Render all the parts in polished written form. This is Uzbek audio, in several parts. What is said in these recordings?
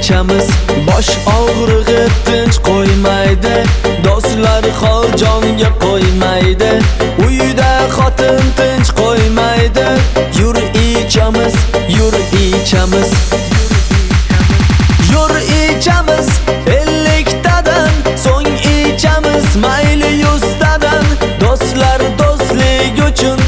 ichamiz. Bosh og'rig'i tinch qo'ymaydi, do'stlar hol jonga qo'ymaydi. Uyda xotin tinch qo'ymaydi. Yur ichamiz, yur ichamiz. Yur ichamiz 50 tadan, so'ng ichamiz mayli 100 tadan. Do'stlar do'stlik uchun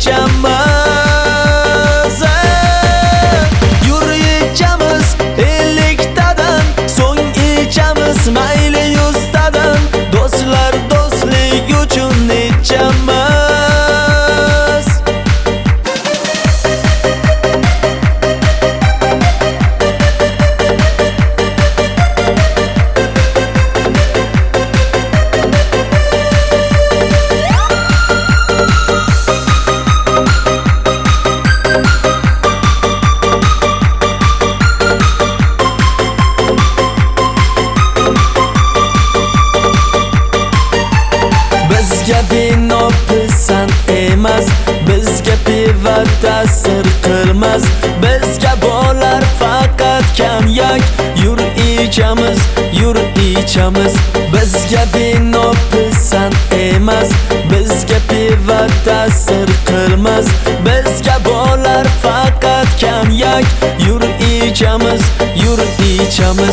ichamiz. Yur ichamiz 50 tadan, so'ng ichamiz mayli 100 tadan. Do'stlar do'stlik uchun ichamiz. Bizga vino pisand emas, bizga pivo ta'sir qilmas. Bizga bo'lar faqat konyak. Yur ichamiz, yur ichamiz. Bizga vino pisand emas, bizga pivo ta'sir qilmas. Bizga bo'lar faqat konyak. Yur ichamiz, yur ichamiz.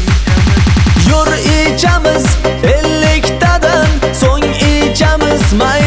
Yur ichamiz 50 tadan, so'ng ichamiz